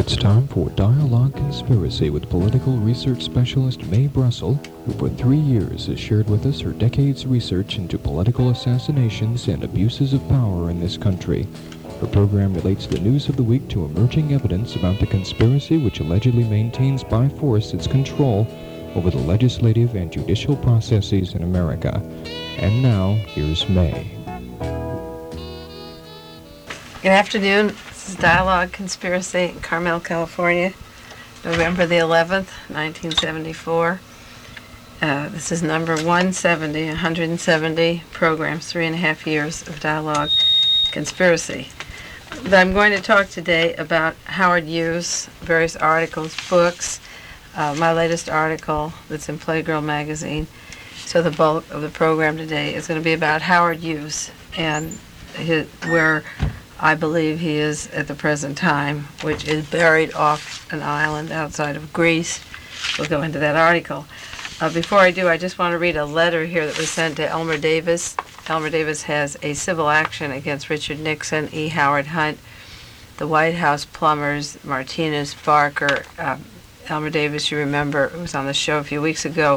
It's time for Dialogue Conspiracy with political research specialist Mae Brussel, who for 3 years has shared with us her decades' research into political assassinations and abuses of power in this country. Her program relates the news of the week to emerging evidence about the conspiracy which allegedly maintains by force its control over the legislative and judicial processes in America. And now, here's Mae. Good afternoon. This is Dialogue Conspiracy in Carmel, California, November the 11th, 1974. This is number 170 programs, 3.5 years of Dialogue Conspiracy. I'm going to talk today about Howard Hughes, various articles, books, my latest article that's in Playgirl magazine. So the bulk of the program today is going to be about Howard Hughes and where I believe he is at the present time, which is buried off an island outside of Greece. We'll go into that article. Before I do, I just want to read a letter here that was sent to Elmer Davis. Elmer Davis has a civil action against Richard Nixon, E. Howard Hunt, the White House plumbers, Martinez, Barker. Elmer Davis, you remember, was on the show a few weeks ago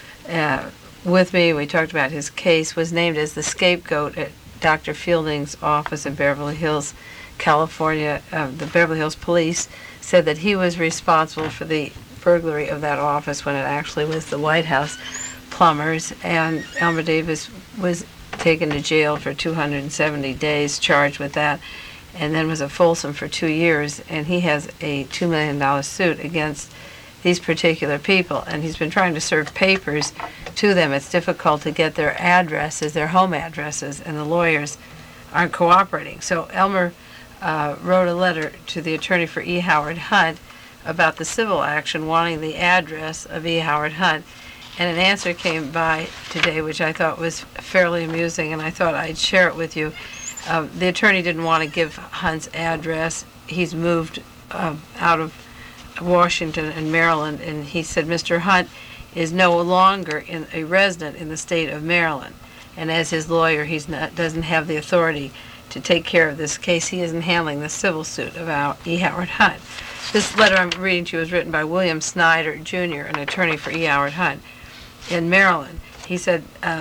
with me. We talked about his case, was named as the scapegoat at Dr. Fielding's office in Beverly Hills, California. The Beverly Hills police said that he was responsible for the burglary of that office when it actually was the White House plumbers. And Elmer Davis was taken to jail for 270 days, charged with that, and then was at Folsom for 2 years. And he has a $2 million suit against these particular people, and he's been trying to serve papers to them. It's difficult to get their addresses, their home addresses, and the lawyers aren't cooperating. So Elmer wrote a letter to the attorney for E. Howard Hunt about the civil action, wanting the address of E. Howard Hunt, and an answer came by today which I thought was fairly amusing, and I thought I'd share it with you. The attorney didn't want to give Hunt's address. He's moved out of Washington and Maryland, and he said Mr. Hunt is no longer a resident in the state of Maryland, and as his lawyer, he doesn't have the authority to take care of this case. He isn't handling the civil suit about E. Howard Hunt. This letter I'm reading to you was written by William Snyder, Jr., an attorney for E. Howard Hunt in Maryland. He said,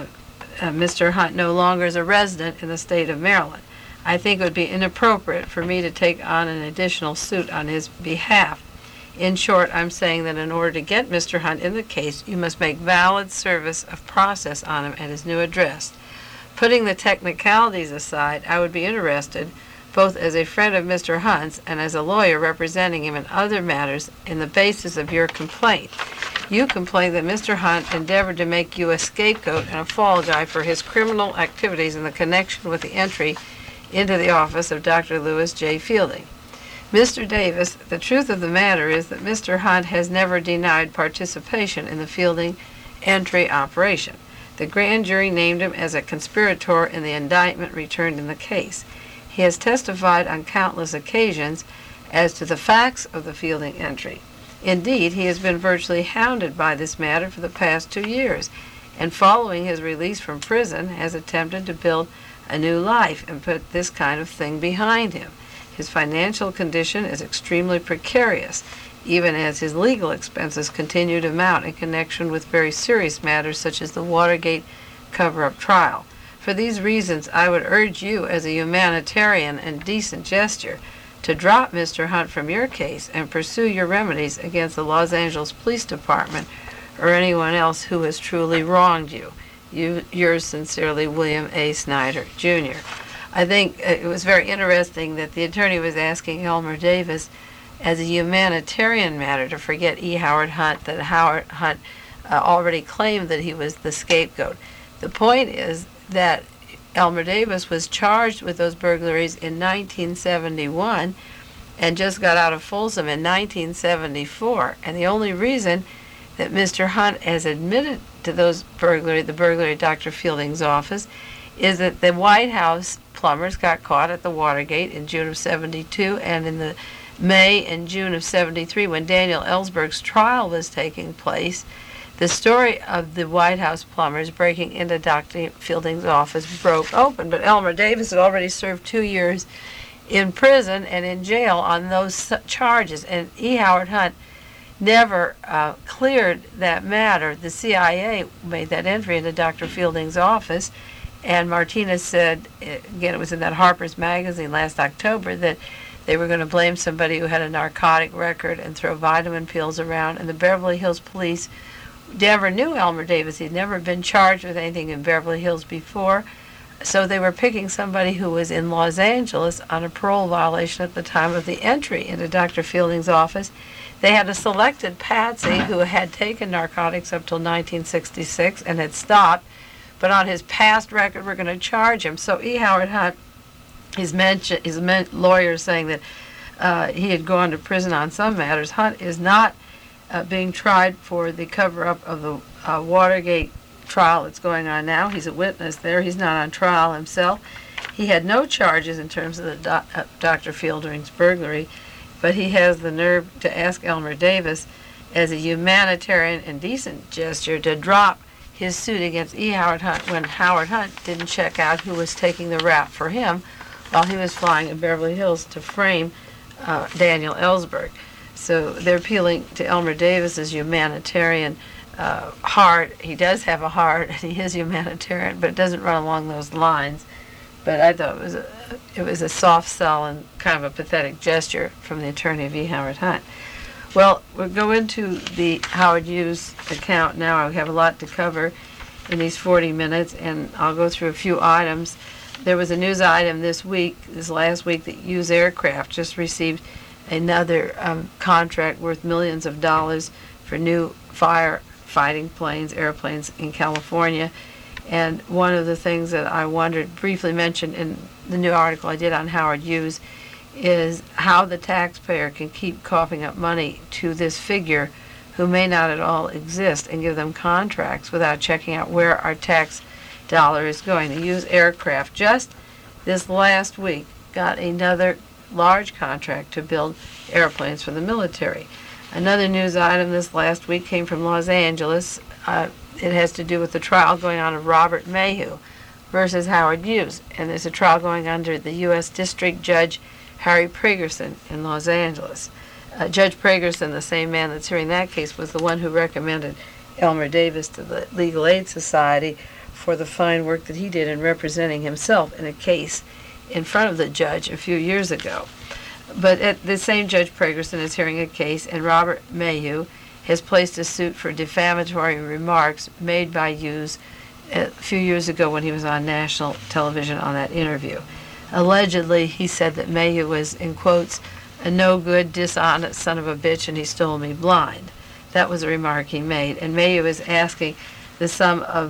Mr. Hunt no longer is a resident in the state of Maryland. I think it would be inappropriate for me to take on an additional suit on his behalf. In short, I'm saying that in order to get Mr. Hunt in the case, you must make valid service of process on him at his new address. Putting the technicalities aside, I would be interested, both as a friend of Mr. Hunt's and as a lawyer representing him in other matters, in the basis of your complaint. You complain that Mr. Hunt endeavored to make you a scapegoat and a fall guy for his criminal activities in the connection with the entry into the office of Dr. Lewis J. Fielding. Mr. Davis, the truth of the matter is that Mr. Hunt has never denied participation in the Fielding entry operation. The grand jury named him as a conspirator in the indictment returned in the case. He has testified on countless occasions as to the facts of the Fielding entry. Indeed, he has been virtually hounded by this matter for the past 2 years, and following his release from prison has attempted to build a new life and put this kind of thing behind him. His financial condition is extremely precarious, even as his legal expenses continue to mount in connection with very serious matters such as the Watergate cover-up trial. For these reasons, I would urge you, as a humanitarian and decent gesture, to drop Mr. Hunt from your case and pursue your remedies against the Los Angeles Police Department or anyone else who has truly wronged you. Yours sincerely, William A. Snyder, Jr. I think it was very interesting that the attorney was asking Elmer Davis, as a humanitarian matter, to forget E. Howard Hunt, that Howard Hunt already claimed that he was the scapegoat. The point is that Elmer Davis was charged with those burglaries in 1971 and just got out of Folsom in 1974. And the only reason that Mr. Hunt has admitted to those the burglary at Dr. Fielding's office, is that the White House plumbers got caught at the Watergate in June of 72, and in the May and June of 73, when Daniel Ellsberg's trial was taking place, the story of the White House plumbers breaking into Dr. Fielding's office broke open. But Elmer Davis had already served 2 years in prison and in jail on those charges. And E. Howard Hunt never cleared that matter. The CIA made that entry into Dr. Fielding's office, and Martinez said, again, it was in that Harper's Magazine last October, that they were going to blame somebody who had a narcotic record and throw vitamin pills around. And the Beverly Hills police never knew Elmer Davis. He'd never been charged with anything in Beverly Hills before. So they were picking somebody who was in Los Angeles on a parole violation at the time of the entry into Dr. Fielding's office. They had a selected patsy who had taken narcotics up till 1966 and had stopped, but on his past record we're going to charge him. So E. Howard Hunt, his lawyer saying that he had gone to prison on some matters. Hunt is not being tried for the cover-up of the Watergate trial that's going on now. He's a witness there. He's not on trial himself. He had no charges in terms of the Dr. Fielding's burglary, but he has the nerve to ask Elmer Davis, as a humanitarian and decent gesture, to drop his suit against E. Howard Hunt when Howard Hunt didn't check out who was taking the rap for him while he was flying in Beverly Hills to frame Daniel Ellsberg. So they're appealing to Elmer Davis's humanitarian heart. He does have a heart, and he is humanitarian, but it doesn't run along those lines. But I thought it was a soft sell and kind of a pathetic gesture from the attorney of E. Howard Hunt. Well, we'll go into the Howard Hughes account now. We have a lot to cover in these 40 minutes, and I'll go through a few items. There was a news item this last week, that Hughes Aircraft just received another contract worth millions of dollars for new firefighting airplanes in California. And one of the things that I briefly mentioned in the new article I did on Howard Hughes is how the taxpayer can keep coughing up money to this figure who may not at all exist and give them contracts without checking out where our tax dollar is going. The Hughes Aircraft just this last week got another large contract to build airplanes for the military. Another news item this last week came from Los Angeles. It has to do with the trial going on of Robert Mayhew versus Howard Hughes. And there's a trial going under the U.S. District Judge Harry Pragerson in Los Angeles. Judge Pragerson, the same man that's hearing that case, was the one who recommended Elmer Davis to the Legal Aid Society for the fine work that he did in representing himself in a case in front of the judge a few years ago. But the same Judge Pragerson is hearing a case, and Robert Mayhew has placed a suit for defamatory remarks made by Hughes a few years ago when he was on national television on that interview. Allegedly, he said that Mayhew was, in quotes, a no-good, dishonest son of a bitch, and he stole me blind. That was a remark he made. And Mayhew is asking the sum of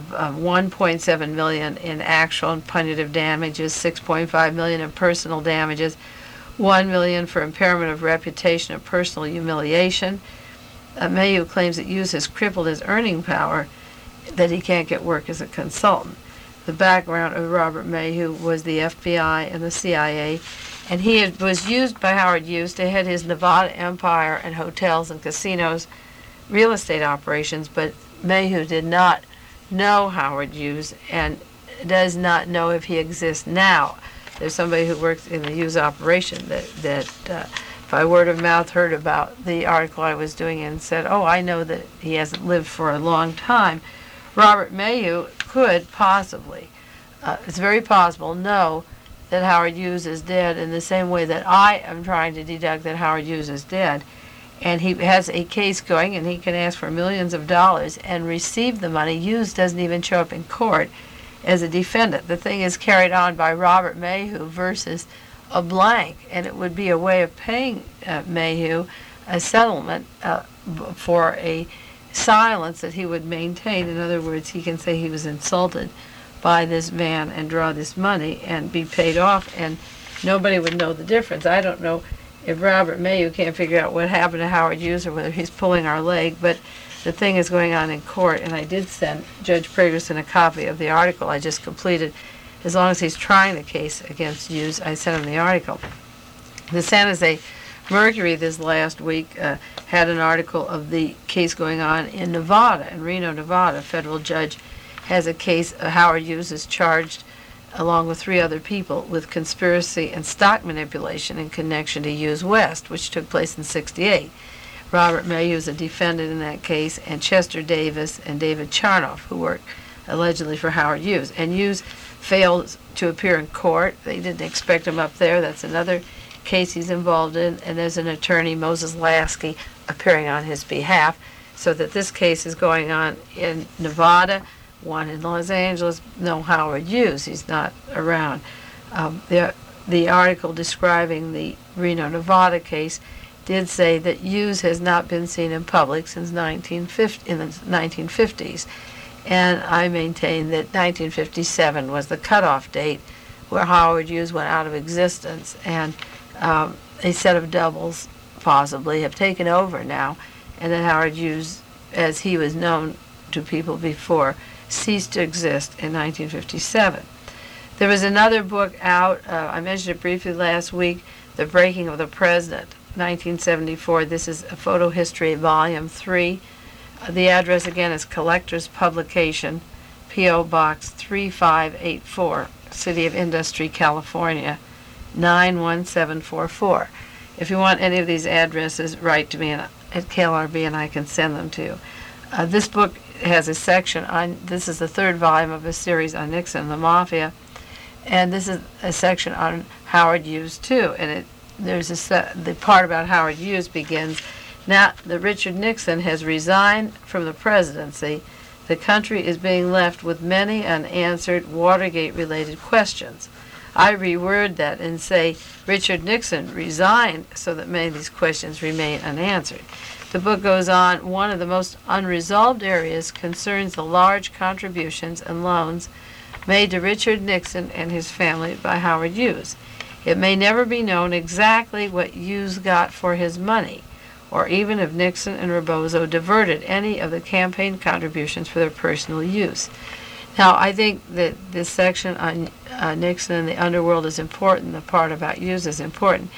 $1.7 million in actual and punitive damages, $6.5 million in personal damages, $1 million for impairment of reputation and personal humiliation. Mayhew claims that Hughes has crippled his earning power, that he can't get work as a consultant. The background of Robert Mayhew was the FBI and the CIA, and he was used by Howard Hughes to head his Nevada empire and hotels and casinos, real estate operations, but Mayhew did not know Howard Hughes and does not know if he exists now. There's somebody who works in the Hughes operation that by word of mouth heard about the article I was doing and said, oh, I know that he hasn't lived for a long time. Robert Mayhew could possibly, it's very possible, know that Howard Hughes is dead in the same way that I am trying to deduct that Howard Hughes is dead. And he has a case going, and he can ask for millions of dollars and receive the money. Hughes doesn't even show up in court as a defendant. The thing is carried on by Robert Mayhew versus a blank, and it would be a way of paying Mayhew a settlement for a silence that he would maintain. In other words, he can say he was insulted by this man and draw this money and be paid off, and nobody would know the difference. I don't know if Robert Mayhew can't figure out what happened to Howard Hughes or whether he's pulling our leg, but the thing is going on in court, and I did send Judge Pragerson a copy of the article I just completed. As long as he's trying the case against Hughes, I sent him the article. The San Jose Mercury this last week had an article of the case going on in Nevada, in Reno, Nevada. A federal judge has a case. Howard Hughes is charged along with 3 other people, with conspiracy and stock manipulation in connection to Hughes West, which took place in '68. Robert Mayhew is a defendant in that case, and Chester Davis and David Charnoff, who worked allegedly for Howard Hughes. And Hughes failed to appear in court. They didn't expect him up there. That's another case he's involved in. And there's an attorney, Moses Lasky, appearing on his behalf. So that this case is going on in Nevada, one in Los Angeles. No Howard Hughes. He's not around. The article describing the Reno, Nevada case did say that Hughes has not been seen in public since in the 1950s. And I maintain that 1957 was the cutoff date where Howard Hughes went out of existence. And a set of doubles possibly have taken over now, and that Howard Hughes, as he was known to people before, ceased to exist in 1957. There was another book out, I mentioned it briefly last week, The Breaking of the President, 1974. This is a photo history, volume 3. The address again is Collector's Publication, P.O. Box 3584, City of Industry, California, 91744. If you want any of these addresses, write to me at KLRB and I can send them to you. This book has a section on, this is the 3rd volume of a series on Nixon and the Mafia, and this is a section on Howard Hughes too. And there's the part about Howard Hughes begins, now that Richard Nixon has resigned from the presidency, the country is being left with many unanswered Watergate-related questions. I reword that and say Richard Nixon resigned so that many of these questions remain unanswered. The book goes on, one of the most unresolved areas concerns the large contributions and loans made to Richard Nixon and his family by Howard Hughes. It may never be known exactly what Hughes got for his money, or even if Nixon and Rebozo diverted any of the campaign contributions for their personal use. Now, I think that this section on Nixon and the underworld is important. The part about Hughes is important.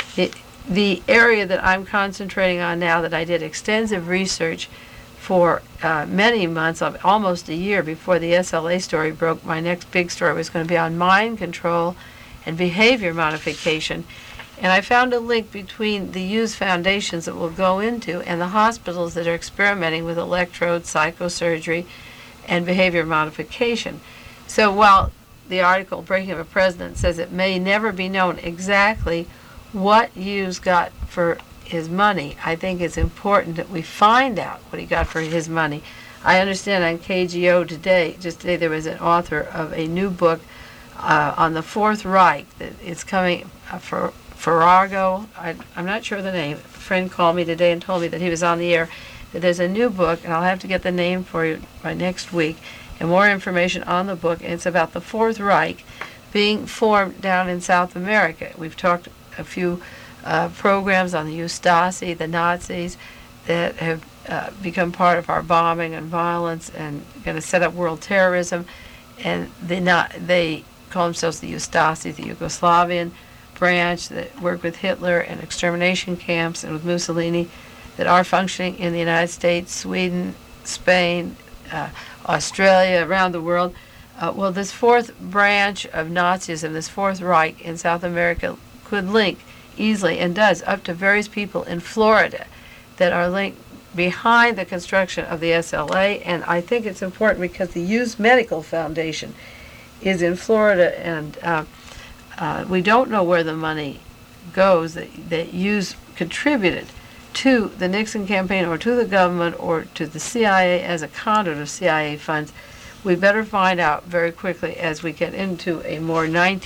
The area that I'm concentrating on now, that I did extensive research for many months, almost a year before the SLA story broke, my next big story was going to be on mind control and behavior modification. And I found a link between the Hughes foundations that we'll go into and the hospitals that are experimenting with electrodes, psychosurgery, and behavior modification. So while the article, Breaking of a President, says it may never be known exactly what Hughes got for his money, I think it's important that we find out what he got for his money. I understand on KGO today, just today, there was an author of a new book on the Fourth Reich that is coming for Farrago. I'm not sure the name. A friend called me today and told me that he was on the air, that there's a new book, and I'll have to get the name for you by next week, and more information on the book. And it's about the Fourth Reich being formed down in South America. We've talked a few programs on the Ustasi, the Nazis, that have become part of our bombing and violence and going to set up world terrorism. And they call themselves the Ustasi, the Yugoslavian branch that work with Hitler and extermination camps and with Mussolini, that are functioning in the United States, Sweden, Spain, Australia, around the world. Well, this fourth branch of Nazism, this Fourth Reich in South America, could link easily, and does, up to various people in Florida that are linked behind the construction of the SLA. And I think it's important because the Hughes Medical Foundation is in Florida, and we don't know where the money goes that Hughes contributed to the Nixon campaign or to the government or to the CIA as a conduit of CIA funds. We better find out very quickly as we get into a more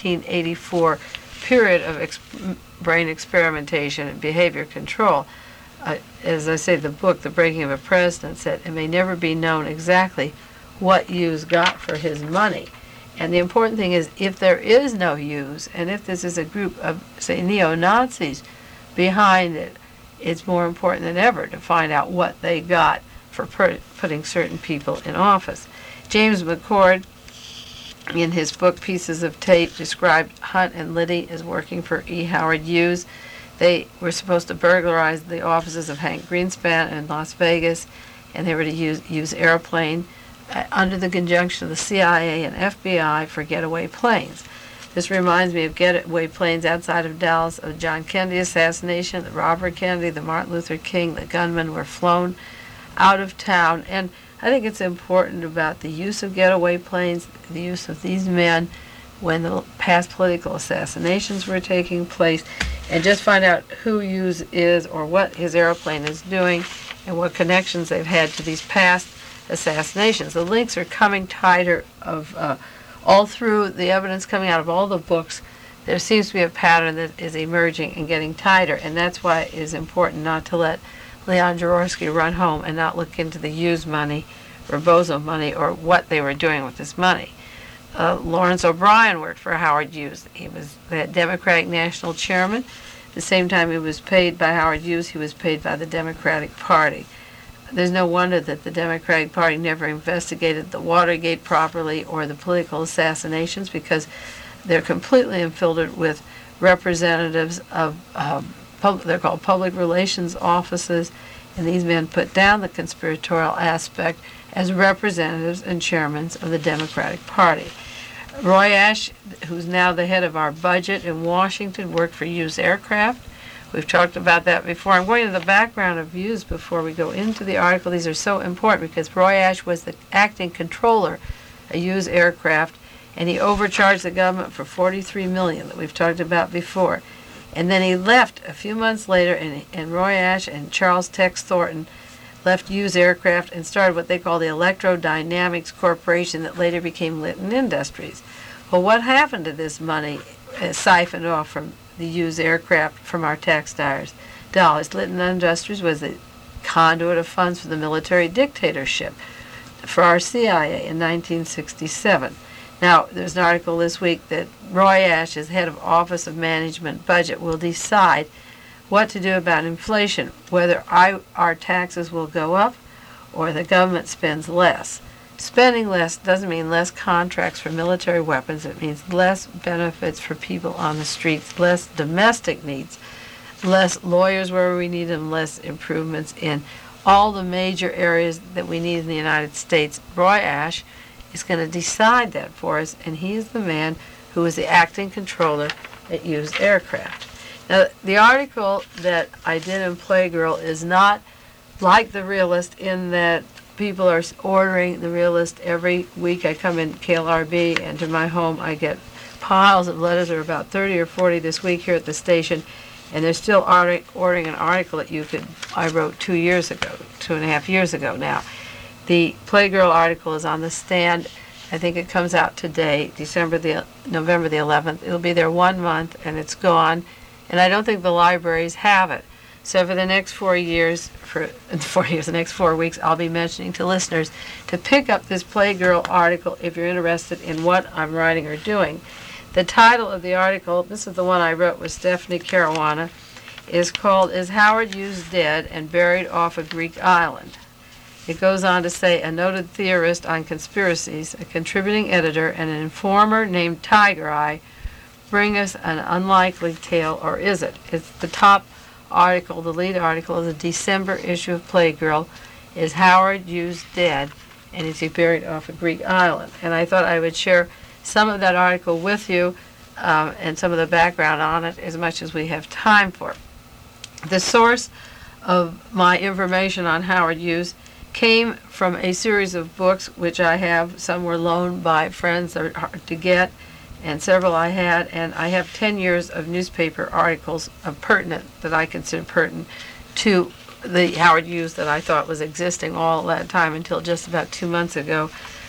1984 period of brain experimentation and behavior control. As I say, the book, The Breaking of a President, said it may never be known exactly what Hughes got for his money. And the important thing is, if there is no Hughes, and if this is a group of, say, neo-Nazis behind it, it's more important than ever to find out what they got for putting certain people in office. James McCord, in his book Pieces of Tape, described Hunt and Liddy as working for E. Howard Hughes. They were supposed to burglarize the offices of Hank Greenspan in Las Vegas, and they were to use airplane under the conjunction of the CIA and FBI for getaway planes. This reminds me of getaway planes outside of Dallas, of John Kennedy assassination, the Robert Kennedy, the Martin Luther King. The gunmen were flown out of town. And I think it's important about the use of getaway planes, the use of these men when the past political assassinations were taking place, and just find out who Hughes is or what his airplane is doing and what connections they've had to these past assassinations. The links are coming tighter all through the evidence coming out of all the books. There seems to be a pattern that is emerging and getting tighter, and that's why it is important not to let Leon Jaworski run home and not look into the Hughes money, Rebozo money, or what they were doing with this money. Lawrence O'Brien worked for Howard Hughes. He was the Democratic National Chairman. At the same time he was paid by Howard Hughes, he was paid by the Democratic Party. There's no wonder that the Democratic Party never investigated the Watergate properly or the political assassinations, because they're completely infiltrated with representatives of, they're called public relations offices, and these men put down the conspiratorial aspect as representatives and chairmen of the Democratic Party. Roy Ash, who's now the head of our budget in Washington, worked for Hughes Aircraft. We've talked about that before. I'm going to the background of Hughes before we go into the article. These are so important because Roy Ash was the acting controller at Hughes Aircraft, and he overcharged the government for $43 million that we've talked about before. And then he left a few months later, and Roy Ash and Charles Tex Thornton left Hughes Aircraft and started what they call the Electrodynamics Corporation that later became Litton Industries. Well, what happened to this money siphoned off from the Hughes Aircraft from our tax dollars? Litton Industries was the conduit of funds for the military dictatorship for our CIA in 1967. Now, there's an article this week that Roy Ash, as head of Office of Management Budget, will decide what to do about inflation, whether our taxes will go up or the government spends less. Spending less doesn't mean less contracts for military weapons. It means less benefits for people on the streets, less domestic needs, less lawyers where we need them, less improvements in all the major areas that we need in the United States. Roy Ash is going to decide that for us, and he is the man who is the acting controller at Hughes Aircraft. Now, the article that I did in Playgirl is not like The Realist in that people are ordering The Realist every week. I come in KLRB, and to my home I get piles of letters. There are about 30 or 40 this week here at the station, and they're still ordering an article that I wrote 2.5 years ago now. The Playgirl article is on the stand. I think it comes out today, November the 11th. It'll be there 1 month, and it's gone. And I don't think the libraries have it. So for the next 4 years, the next 4 weeks, I'll be mentioning to listeners to pick up this Playgirl article if you're interested in what I'm writing or doing. The title of the article, this is the one I wrote with Stephanie Caruana, is called "Is Howard Hughes Dead and Buried Off a Greek Island?" It goes on to say, a noted theorist on conspiracies, a contributing editor, and an informer named Tiger Eye bring us an unlikely tale, or is it? It's the top article, the lead article of the December issue of Playgirl. Is Howard Hughes dead, and is he buried off a Greek island? And I thought I would share some of that article with you and some of the background on it as much as we have time for. The source of my information on Howard Hughes came from a series of books which I have. Some were loaned by friends that are hard to get, and several I had, and I have 10 years of newspaper articles that I consider pertinent to the Howard Hughes that I thought was existing all that time until just about 2 months ago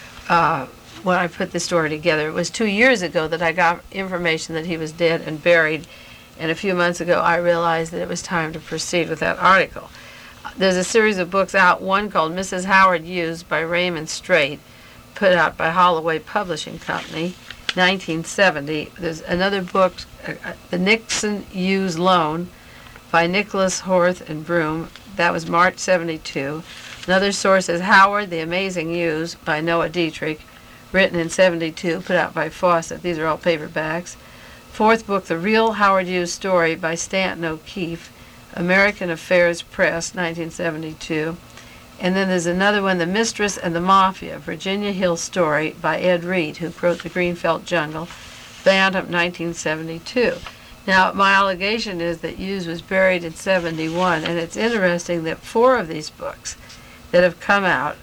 when I put the story together. It was 2 years ago that I got information that he was dead and buried, and a few months ago I realized that it was time to proceed with that article. There's a series of books out, one called Mrs. Howard Hughes by Raymond Straight, put out by Holloway Publishing Company, 1970. There's another book, The Nixon Hughes Loan, by Nicholas Horth and Broom. That was March 72. Another source is Howard, The Amazing Hughes, by Noah Dietrich, written in 72, put out by Fawcett. These are all paperbacks. Fourth book, The Real Howard Hughes Story, by Stanton O'Keefe, American Affairs Press, 1972. And then there's another one, The Mistress and the Mafia, Virginia Hill Story by Ed Reed, who wrote The Greenfelt Jungle, Bantam, 1972. Now, my allegation is that Hughes was buried in 71, and it's interesting that 4 of these books that have come out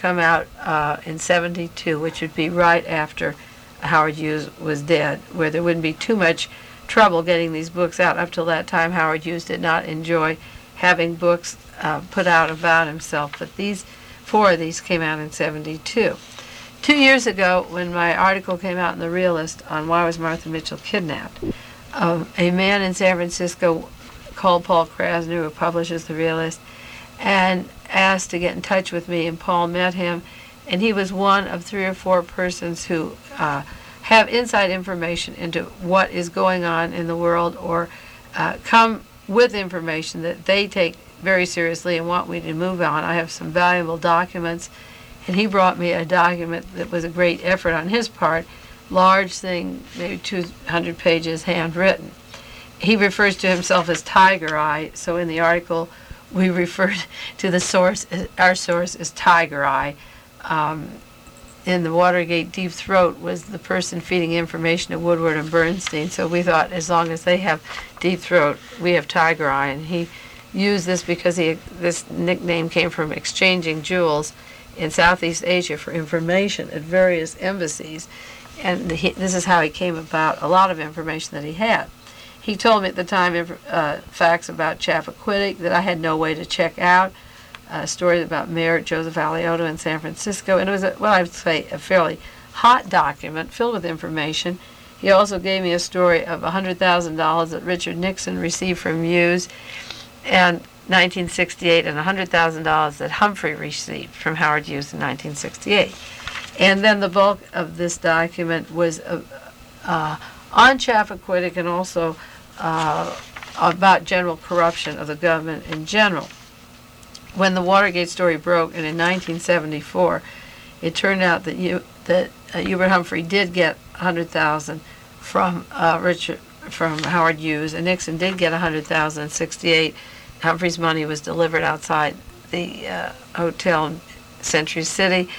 in 72, which would be right after Howard Hughes was dead, where there wouldn't be too much trouble getting these books out. Up till that time, Howard Hughes did not enjoy having books put out about himself, but 4 of these came out in 72. 2 years ago, when my article came out in The Realist on why was Martha Mitchell kidnapped, a man in San Francisco called Paul Krasner, who publishes The Realist, and asked to get in touch with me, and Paul met him, and he was one of 3 or 4 persons who have inside information into what is going on in the world, or come with information that they take very seriously and want me to move on. I have some valuable documents, and he brought me a document that was a great effort on his part, large thing, maybe 200 pages, handwritten. He refers to himself as Tiger Eye, so in the article we referred to the source, our source, as Tiger Eye. In the Watergate Deep Throat was the person feeding information to Woodward and Bernstein, so we thought as long as they have Deep Throat, we have Tiger Eye, and he used this because this nickname came from exchanging jewels in Southeast Asia for information at various embassies, and this is how he came about a lot of information that he had. He told me at the time facts about Chappaquiddick that I had no way to check out, stories about Mayor Joseph Alioto in San Francisco, and it was, I would say, a fairly hot document filled with information. He also gave me a story of $100,000 that Richard Nixon received from Hughes in 1968, and $100,000 that Humphrey received from Howard Hughes in 1968. And then the bulk of this document was on Chappaquiddick, and also about general corruption of the government in general. When the Watergate story broke, and in 1974, it turned out that Hubert Humphrey did get $100,000 from Howard Hughes, and Nixon did get $100,000 in '68. Humphrey's money was delivered outside the hotel in Century City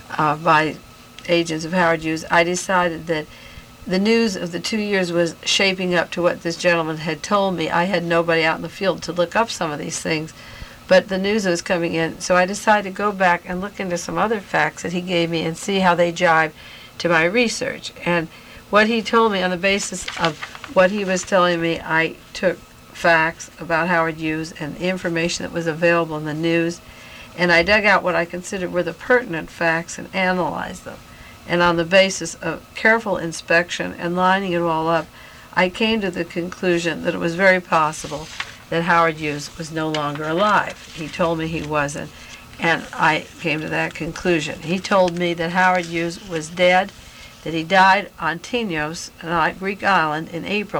by agents of Howard Hughes. I decided that the news of the 2 years was shaping up to what this gentleman had told me. I had nobody out in the field to look up some of these things, but the news was coming in, so I decided to go back and look into some other facts that he gave me and see how they jive to my research. And what he told me, on the basis of what he was telling me, I took facts about Howard Hughes and the information that was available in the news, and I dug out what I considered were the pertinent facts and analyzed them. And on the basis of careful inspection and lining it all up, I came to the conclusion that it was very possible that Howard Hughes was no longer alive. He told me he wasn't, and I came to that conclusion. He told me that Howard Hughes was dead, that he died on Tinos, a Greek island, in April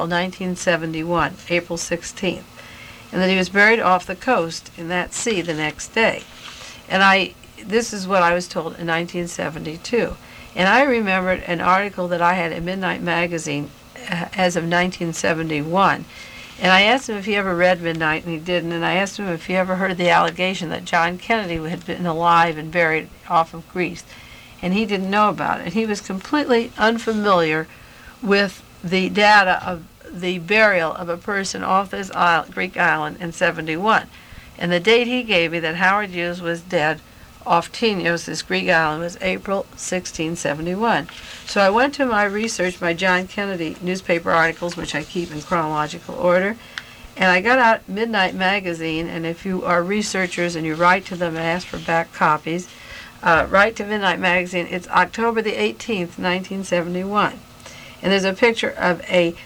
1971, April 16th, and that he was buried off the coast in that sea the next day. And this is what I was told in 1972. And I remembered an article that I had in Midnight Magazine as of 1971. And I asked him if he ever read Midnight, and he didn't. And I asked him if he ever heard the allegation that John Kennedy had been alive and buried off of Greece. And he didn't know about it. And he was completely unfamiliar with the data of the burial of a person off this Greek island in 71. And the date he gave me that Howard Hughes was dead off Tinos, this Greek island, was April 1671. So I went to my research, my John Kennedy newspaper articles, which I keep in chronological order, and I got out Midnight Magazine. And if you are researchers and you write to them and ask for back copies, write to Midnight Magazine. It's October the 18th, 1971. And there's a picture of a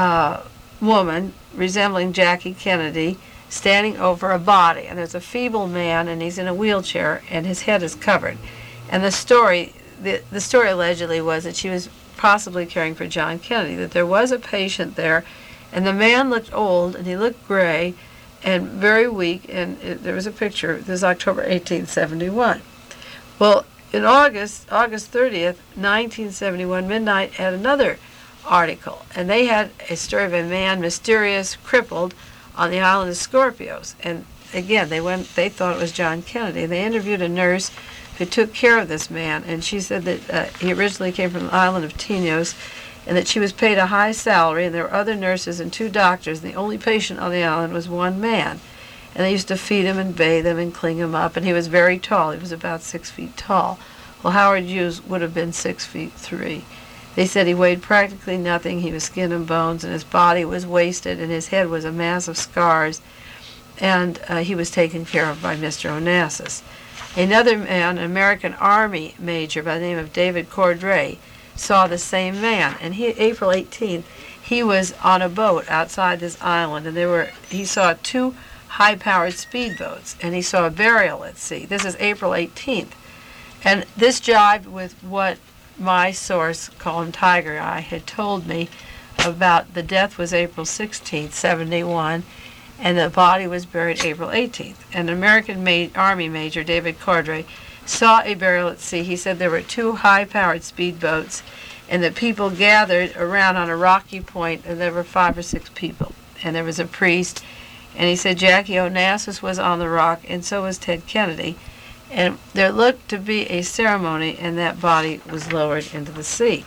woman resembling Jackie Kennedy standing over a body, and there's a feeble man, and he's in a wheelchair, and his head is covered. And the story allegedly was that she was possibly caring for John Kennedy, that there was a patient there, and the man looked old, and he looked gray and very weak, and there was a picture. This is October 1871. Well, in August 30th, 1971, Midnight had another article, and they had a story of a man, mysterious, crippled, on the island of Scorpios. And again, they thought it was John Kennedy. They interviewed a nurse who took care of this man, and she said that he originally came from the island of Tinos, and that she was paid a high salary, and there were other nurses and 2 doctors, and the only patient on the island was one man. And they used to feed him and bathe him and clean him up, and he was very tall. He was about 6 feet tall. Well, Howard Hughes would have been 6 feet 3. They said he weighed practically nothing. He was skin and bones, and his body was wasted, and his head was a mass of scars, and he was taken care of by Mr. Onassis. Another man, an American Army major by the name of David Cordray, saw the same man, and April 18th, he was on a boat outside this island, and he saw 2 high-powered speedboats, and he saw a burial at sea. This is April 18th, and this jived with what my source, called Tiger Eye, had told me about the death was April 16th, 71, and the body was buried April 18th. An American Army major, David Cordray, saw a burial at sea. He said there were 2 high-powered speedboats, and the people gathered around on a rocky point, and there were 5 or 6 people. And there was a priest, and he said Jackie Onassis was on the rock, and so was Ted Kennedy. And there looked to be a ceremony, and that body was lowered into the sea.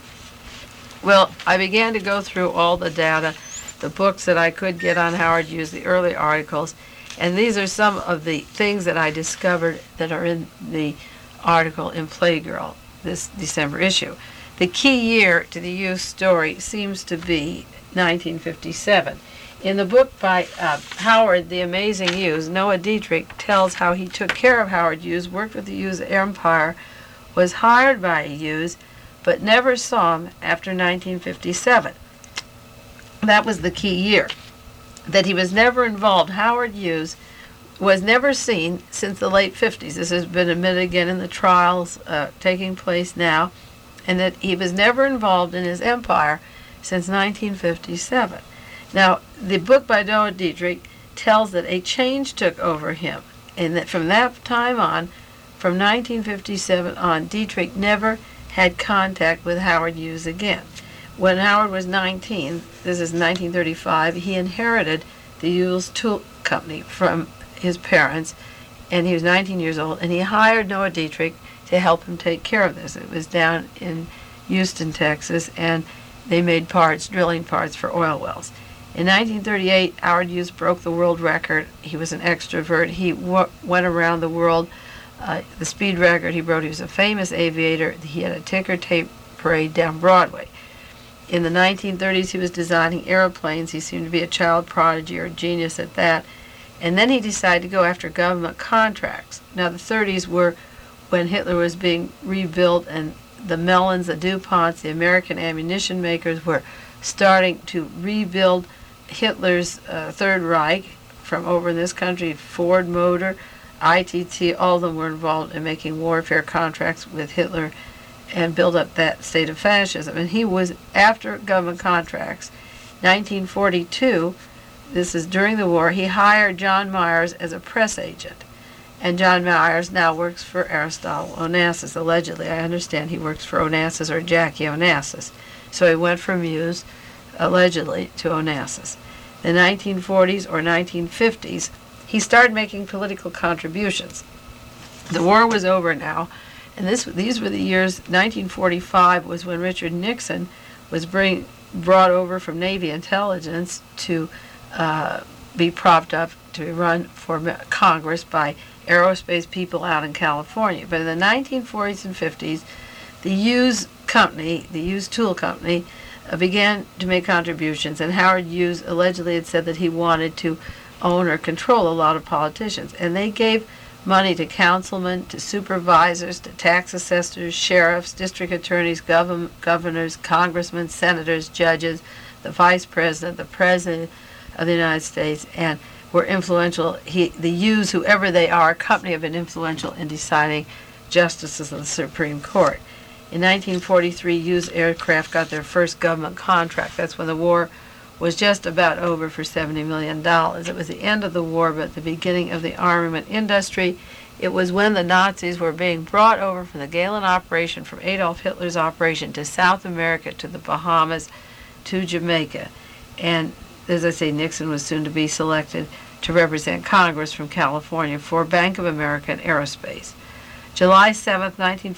Well, I began to go through all the data, the books that I could get on Howard Hughes, the early articles, and these are some of the things that I discovered that are in the article in Playgirl, this December issue. The key year to the Hughes story seems to be 1957. In the book by Howard, The Amazing Hughes, Noah Dietrich tells how he took care of Howard Hughes, worked with the Hughes Empire, was hired by Hughes, but never saw him after 1957. That was the key year, that he was never involved. Howard Hughes was never seen since the late 50s. This has been admitted again in the trials taking place now, and that he was never involved in his empire since 1957. Now, the book by Noah Dietrich tells that a change took over him, and that from that time on, from 1957 on, Dietrich never had contact with Howard Hughes again. When Howard was 19, this is 1935, he inherited the Hughes Tool Company from his parents, and he was 19 years old, and he hired Noah Dietrich to help him take care of this. It was down in Houston, Texas, and they made parts, drilling parts for oil wells. In 1938, Howard Hughes broke the world record. He was an extrovert. He went around the world. The speed record he broke, he was a famous aviator. He had a ticker tape parade down Broadway. In the 1930s, he was designing airplanes. He seemed to be a child prodigy or a genius at that. And then he decided to go after government contracts. Now, the 30s were when Hitler was being rebuilt, and the Mellons, the DuPonts, the American ammunition makers were starting to rebuild Hitler's Third Reich from over in this country. Ford Motor, ITT, all of them were involved in making warfare contracts with Hitler and build up that state of fascism. And he was after government contracts. 1942, this is during the war, he hired John Myers as a press agent. And John Myers now works for Aristotle Onassis. Allegedly, I understand he works for Onassis or Jackie Onassis. So he went from Hughes, allegedly, to Onassis. In the 1940s or 1950s, he started making political contributions. The war was over now, and these were the years. 1945 was when Richard Nixon was brought over from Navy intelligence to be propped up to run for Congress by aerospace people out in California. But in the 1940s and 50s, the Hughes Company, the Hughes Tool Company, began to make contributions, and Howard Hughes allegedly had said that he wanted to own or control a lot of politicians. And they gave money to councilmen, to supervisors, to tax assessors, sheriffs, district attorneys, governors, congressmen, senators, judges, the vice president, the president of the United States, and were influential. The Hughes, whoever they are, company have been influential in deciding justices of the Supreme Court. In 1943, Hughes Aircraft got their first government contract. That's when the war was just about over for $70 million. It was the end of the war, but the beginning of the armament industry. It was when the Nazis were being brought over from the Gehlen operation, from Adolf Hitler's operation, to South America, to the Bahamas, to Jamaica. And as I say, Nixon was soon to be selected to represent Congress from California for Bank of America and Aerospace. July 7,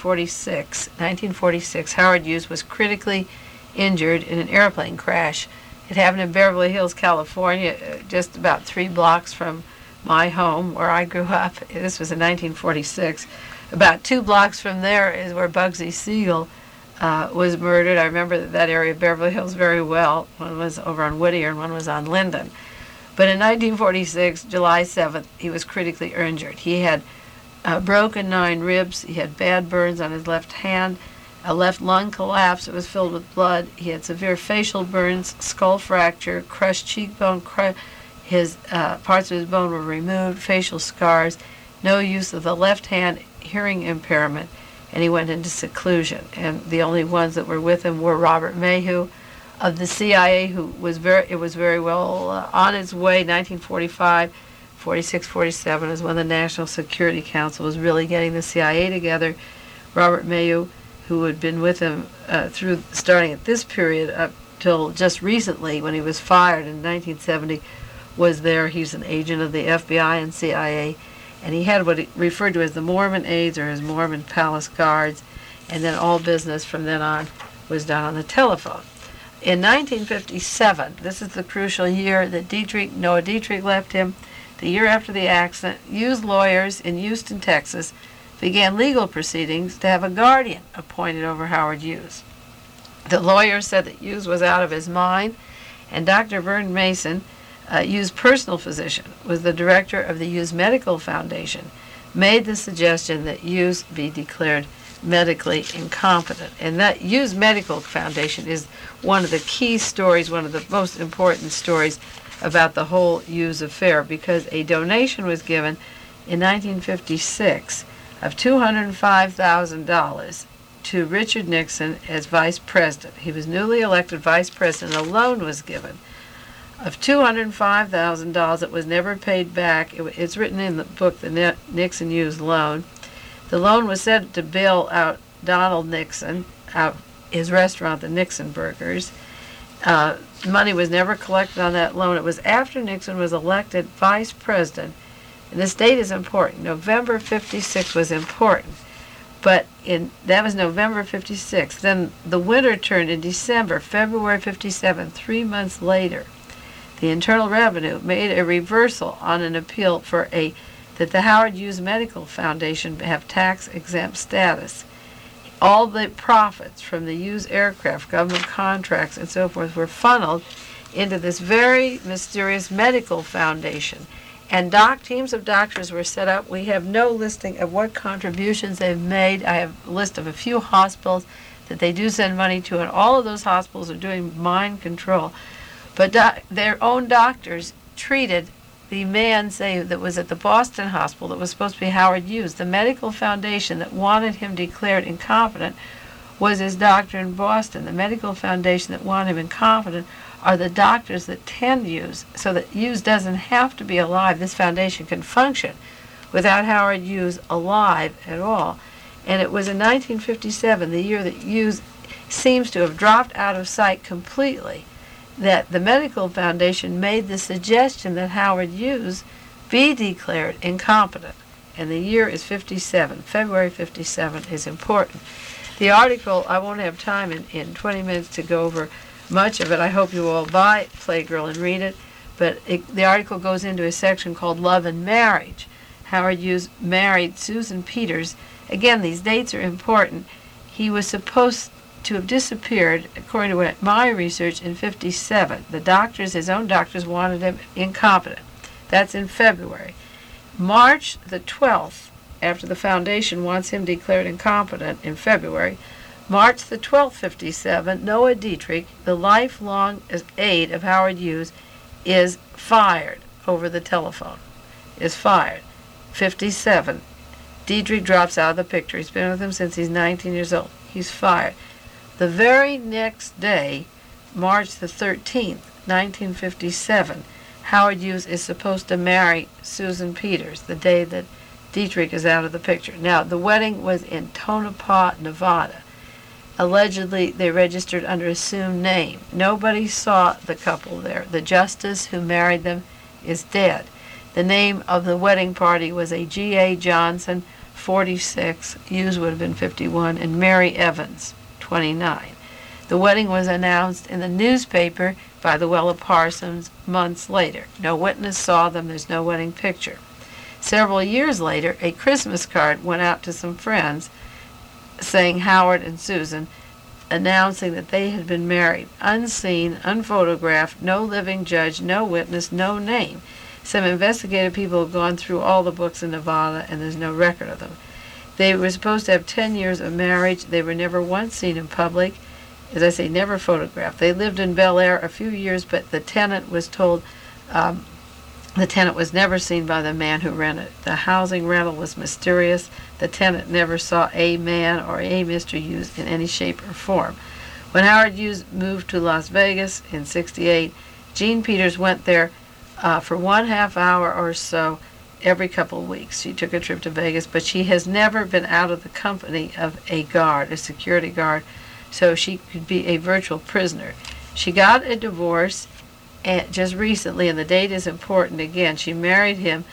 1946, Howard Hughes was critically injured in an airplane crash. It happened in Beverly Hills, California, just about 3 blocks from my home where I grew up. This was in 1946. About 2 blocks from there is where Bugsy Siegel was murdered. I remember that area of Beverly Hills very well. One was over on Whittier and one was on Linden. But in 1946, July 7th, he was critically injured. He had broken 9 ribs. He had bad burns on his left hand, a left lung collapse. It was filled with blood. He had severe facial burns, skull fracture, crushed cheekbone. His parts of his bone were removed, facial scars, no use of the left hand, hearing impairment, and he went into seclusion. And the only ones that were with him were Robert Mayhew of the CIA, who was very well on its way. 1945, 46, 47 is when the National Security Council was really getting the CIA together. Robert Mayhew, who had been with him through starting at this period up till just recently when he was fired in 1970, was there. He's an agent of the FBI and CIA, and he had what he referred to as the Mormon aides or his Mormon palace guards, and then all business from then on was done on the telephone. In 1957, this is the crucial year that Noah Dietrich left him. The year after the accident, Hughes lawyers in Houston, Texas, began legal proceedings to have a guardian appointed over Howard Hughes. The lawyers said that Hughes was out of his mind, and Dr. Vern Mason, Hughes' personal physician, was the director of the Hughes Medical Foundation, made the suggestion that Hughes be declared medically incompetent. And that Hughes Medical Foundation is one of the key stories, one of the most important stories about the whole Hughes affair, because a donation was given in 1956 of $205,000 to Richard Nixon as vice president. He was newly elected vice president. A loan was given of $205,000 that was never paid back. It's written in the book, the Nixon-Hughes loan. The loan was said to bail out Donald Nixon, out his restaurant, the Nixon Burgers. Money was never collected on that loan. It was after Nixon was elected vice president, and this date is important. November 56 was important, but that was November 56. Then the winter turned in December, February 57, 3 months later. The Internal Revenue made a reversal on an appeal that the Howard Hughes Medical Foundation have tax-exempt status. All the profits from the Hughes aircraft, government contracts, and so forth were funneled into this very mysterious medical foundation. And teams of doctors were set up. We have no listing of what contributions they've made. I have a list of a few hospitals that they do send money to, and all of those hospitals are doing mind control. But their own doctors treated the man, that was at the Boston hospital that was supposed to be Howard Hughes. The medical foundation that wanted him declared incompetent was his doctor in Boston. The medical foundation that wanted him incompetent are the doctors that tend Hughes, so that Hughes doesn't have to be alive. This foundation can function without Howard Hughes alive at all. And it was in 1957, the year that Hughes seems to have dropped out of sight completely, that the medical foundation made the suggestion that Howard Hughes be declared incompetent. And the year is 57. February 57 is important. The article, I won't have time in 20 minutes to go over much of it. I hope you all buy Playgirl and read it. But the article goes into a section called Love and Marriage. Howard Hughes married Susan Peters. Again, these dates are important. He was supposed to have disappeared, according to my research, in 57. The doctors, his own doctors, wanted him incompetent. That's in February. March the 12th, after the foundation wants him declared incompetent in February, March the 12th, 57, Noah Dietrich, the lifelong aide of Howard Hughes, is fired over the telephone. Is fired. 57. Dietrich drops out of the picture. He's been with him since he's 19 years old. He's fired. The very next day, March the 13th, 1957, Howard Hughes is supposed to marry Susan Peters, the day that Dietrich is out of the picture. Now, the wedding was in Tonopah, Nevada. Allegedly, they registered under assumed name. Nobody saw the couple there. The justice who married them is dead. The name of the wedding party was a G.A. Johnson, 46, Hughes would have been 51, and Mary Evans, 29. The wedding was announced in the newspaper by the Wella Parsons months later. No witness saw them. There's no wedding picture. Several years later, a Christmas card went out to some friends saying Howard and Susan, announcing that they had been married. Unseen, unphotographed, no living judge, no witness, no name. Some investigative people have gone through all the books in Nevada, and there's no record of them. They were supposed to have 10 years of marriage. They were never once seen in public. As I say, never photographed. They lived in Bel Air a few years, but the tenant was told the tenant was never seen by the man who rented. The housing rental was mysterious. The tenant never saw a man or a Mr. Hughes in any shape or form. When Howard Hughes moved to Las Vegas in '68, Jean Peters went there for 1/2 hour or so every couple of weeks. She took a trip to Vegas, but she has never been out of the company of a guard, a security guard, so she could be a virtual prisoner. She got a divorce just recently, and the date is important again. She married him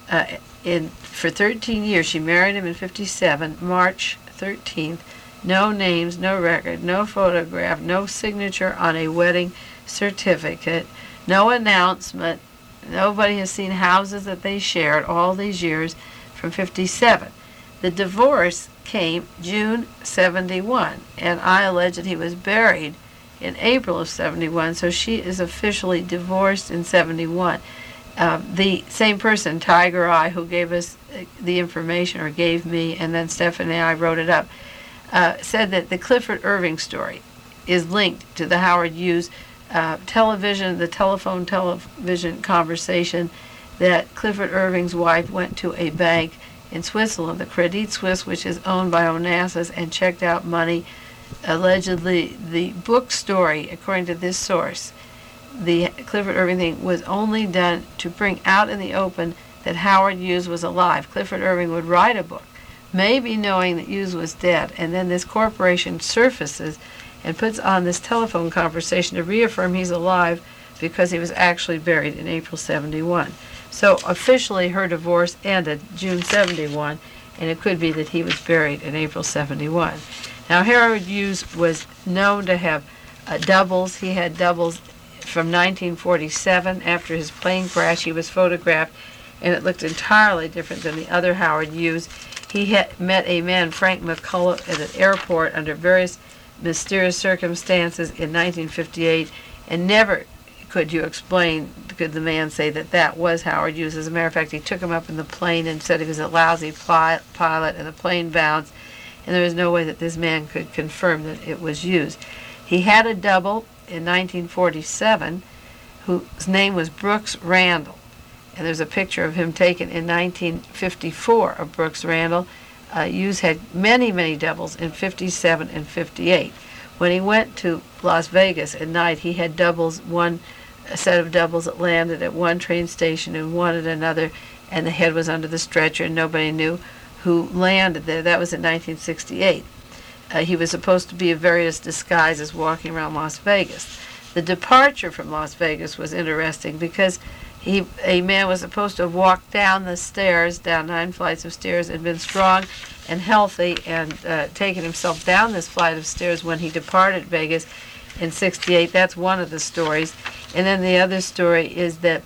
for 13 years. She married him in '57, March 13th. No names, no record, no photograph, no signature on a wedding certificate, no announcement. Nobody has seen houses that they shared all these years from '57. The divorce came June '71, and I allege that he was buried in April of '71, so she is officially divorced in '71. The same person, Tiger Eye, who gave us the information, or gave me, and then Stephanie and I wrote it up, said that the Clifford Irving story is linked to the Howard Hughes telephone television conversation that Clifford Irving's wife went to a bank in Switzerland, the Credit Suisse, which is owned by Onassis, and checked out money. Allegedly, the book story, according to this source, the Clifford Irving thing was only done to bring out in the open that Howard Hughes was alive. Clifford Irving would write a book, maybe knowing that Hughes was dead, and then this corporation surfaces and puts on this telephone conversation to reaffirm he's alive because he was actually buried in April '71. So officially her divorce ended June '71, and it could be that he was buried in April '71. Now, Howard Hughes was known to have doubles. He had doubles from 1947. After his plane crash, he was photographed, and it looked entirely different than the other Howard Hughes. He had met a man, Frank McCullough, at an airport under various mysterious circumstances in 1958, and never could the man say that that was Howard Hughes. As a matter of fact, he took him up in the plane and said he was a lousy pilot, and the plane bounced, and there was no way that this man could confirm that it was Hughes. He had a double in 1947 whose name was Brooks Randall, and there's a picture of him taken in 1954 of Brooks Randall. Hughes had many, many doubles in '57 and '58. When he went to Las Vegas at night, he had doubles, a set of doubles that landed at one train station and one at another, and the head was under the stretcher, and nobody knew who landed there. That was in 1968. He was supposed to be in various disguises walking around Las Vegas. The departure from Las Vegas was interesting because a man was supposed to have walked down the stairs, down 9 flights of stairs, and been strong and healthy, and taken himself down this flight of stairs when he departed Vegas in '68. That's one of the stories. And then the other story is that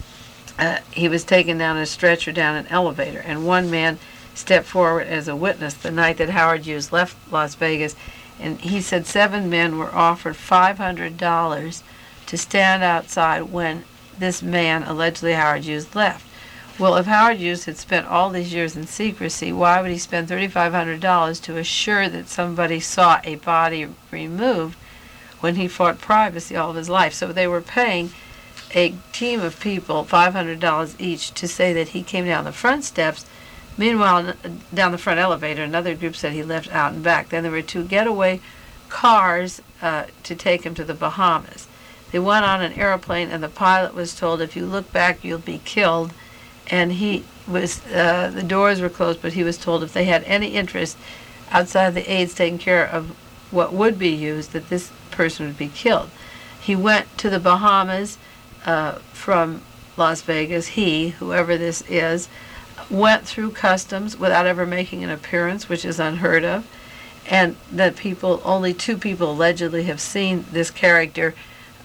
he was taken down a stretcher down an elevator, and one man stepped forward as a witness the night that Howard Hughes left Las Vegas, and he said 7 men were offered $500 to stand outside when this man, allegedly Howard Hughes, left. Well, if Howard Hughes had spent all these years in secrecy, why would he spend $3,500 to assure that somebody saw a body removed when he fought privacy all of his life? So they were paying a team of people $500 each to say that he came down the front steps. Meanwhile, down the front elevator, another group said he left out and back. Then there were 2 getaway cars to take him to the Bahamas. They went on an airplane, and the pilot was told, if you look back, you'll be killed. And he was, the doors were closed, but he was told if they had any interest outside the aides taking care of what would be used, that this person would be killed. He went to the Bahamas from Las Vegas, whoever this is, went through customs without ever making an appearance, which is unheard of, and that only 2 people allegedly have seen this character,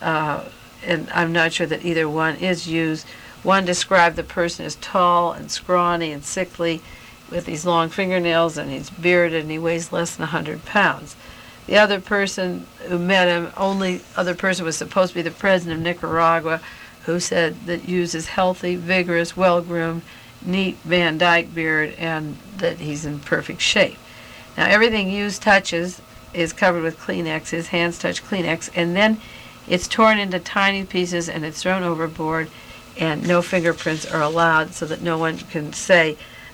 and I'm not sure that either one is used. One described the person as tall and scrawny and sickly with these long fingernails, and he's bearded and he weighs less than 100 pounds. The other person who met him, only other person was supposed to be the president of Nicaragua, who said that Hughes is healthy, vigorous, well-groomed, neat Van Dyke beard, and that he's in perfect shape. Now, everything Hughes touches is covered with Kleenex. His hands touch Kleenex, and then it's torn into tiny pieces and it's thrown overboard, and no fingerprints are allowed, so that no one can say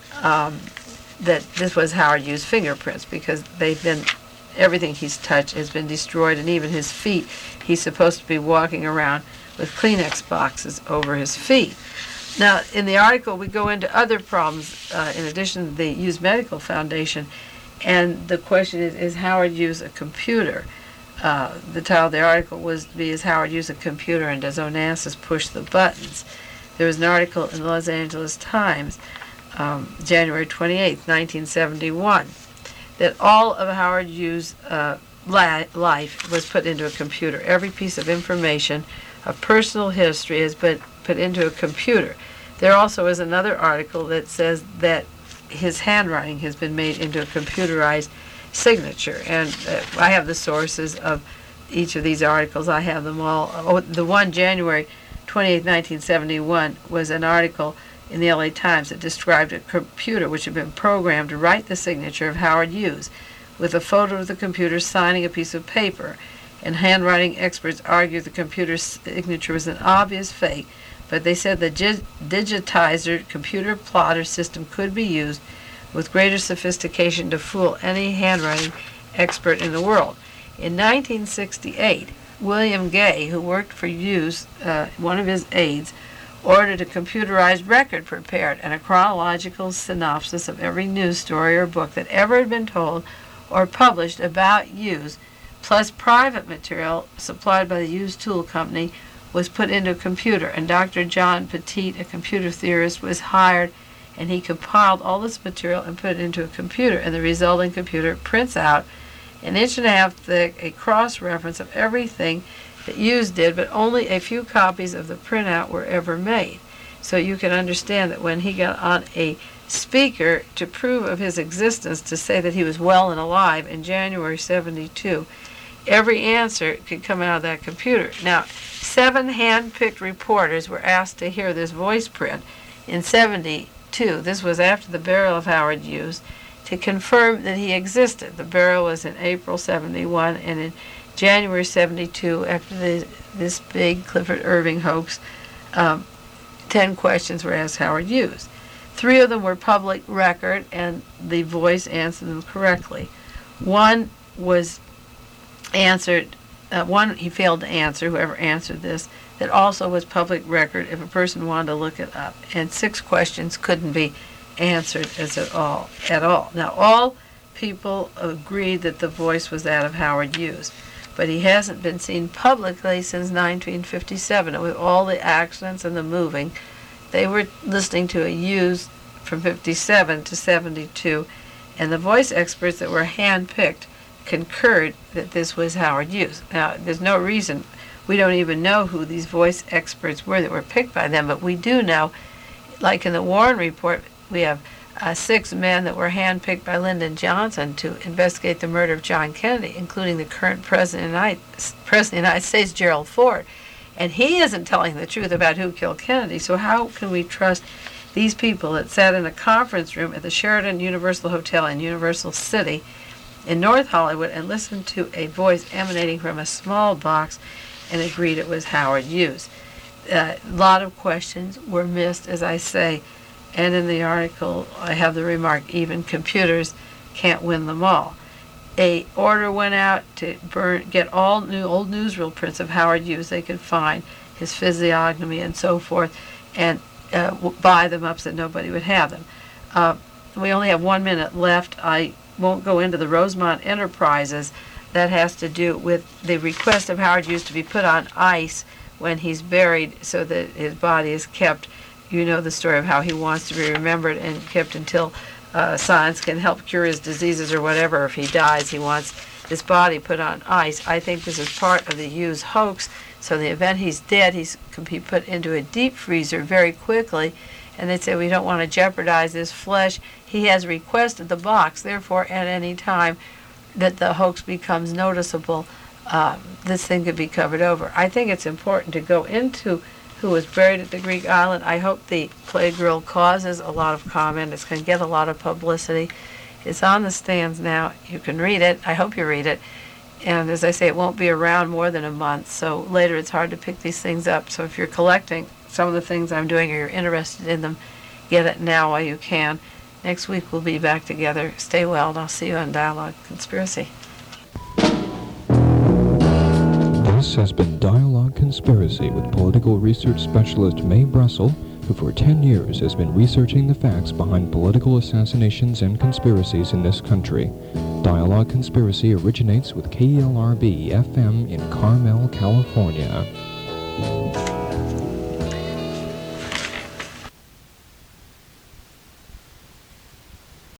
that this was Howard Hughes' fingerprints, because everything he's touched has been destroyed, and even his feet, he's supposed to be walking around with Kleenex boxes over his feet. Now, in the article, we go into other problems in addition to the Hughes Medical Foundation, and the question is Howard Hughes a computer? The title of the article was is Howard Hughes a computer, and does Onassis push the buttons? There was an article in the Los Angeles Times, January 28, 1971, that all of Howard Hughes' life was put into a computer. Every piece of information of personal history has been put into a computer. There also is another article that says that his handwriting has been made into a computerized signature, and I have the sources of each of these articles. I have them all. Oh, the one, January 28, 1971, was an article in the LA Times that described a computer which had been programmed to write the signature of Howard Hughes, with a photo of the computer signing a piece of paper. And handwriting experts argued the computer's signature was an obvious fake, but they said the digitizer computer plotter system could be used with greater sophistication to fool any handwriting expert in the world. In 1968, William Gay, who worked for Hughes, one of his aides, ordered a computerized record prepared and a chronological synopsis of every news story or book that ever had been told or published about Hughes, plus private material supplied by the Hughes Tool Company, was put into a computer, and Dr. John Petit, a computer theorist, was hired, and he compiled all this material and put it into a computer, and the resulting computer prints out an inch and a half thick, a cross-reference of everything that Hughes did, but only a few copies of the printout were ever made. So you can understand that when he got on a speaker to prove of his existence, to say that he was well and alive in January 72, every answer could come out of that computer. Now, 7 hand-picked reporters were asked to hear this voice print in 72. This was after the burial of Howard Hughes, to confirm that he existed. The burial was in April 71, and in January 72, after this big Clifford Irving hoax, 10 questions were asked Howard Hughes. 3 of them were public record, and the voice answered them correctly. One was answered, one he failed to answer, whoever answered this, that also was public record if a person wanted to look it up. And 6 questions couldn't be answered at all. Now, all people agreed that the voice was that of Howard Hughes, but he hasn't been seen publicly since 1957. And with all the accidents and the moving, they were listening to a Hughes from 57 to 72, and the voice experts that were hand-picked concurred that this was Howard Hughes. Now, there's no reason, we don't even know who these voice experts were that were picked by them, but we do know, like in the Warren Report, we have 6 men that were handpicked by Lyndon Johnson to investigate the murder of John Kennedy, including the current President of the United States, Gerald Ford. And he isn't telling the truth about who killed Kennedy, so how can we trust these people that sat in a conference room at the Sheraton Universal Hotel in Universal City in North Hollywood and listened to a voice emanating from a small box and agreed it was Howard Hughes? A lot of questions were missed, as I say, and in the article I have the remark, even computers can't win them all. A order went out to get all old newsreel prints of Howard Hughes they could find, his physiognomy and so forth, and buy them up so that nobody would have them. We only have 1 minute left. I won't go into the Rosemont Enterprises. That has to do with the request of Howard Hughes to be put on ice when he's buried so that his body is kept. You know the story of how he wants to be remembered and kept until science can help cure his diseases or whatever. If he dies, he wants his body put on ice. I think this is part of the Hughes hoax. So in the event he's dead, he can be put into a deep freezer very quickly. And they say we don't want to jeopardize his flesh. He has requested the box. Therefore, at any time that the hoax becomes noticeable, this thing could be covered over. I think it's important to go into who was buried at the Greek island. I hope the Playgirl causes a lot of comment. It's going to get a lot of publicity. It's on the stands now. You can read it. I hope you read it. And as I say, it won't be around more than a month. So later it's hard to pick these things up. So if you're collecting some of the things I'm doing or you're interested in them, get it now while you can. Next week we'll be back together. Stay well, and I'll see you on Dialogue Conspiracy. This has been Dialogue Conspiracy with political research specialist Mae Brussel, who for 10 years has been researching the facts behind political assassinations and conspiracies in this country. Dialogue Conspiracy originates with KLRB FM in Carmel, California.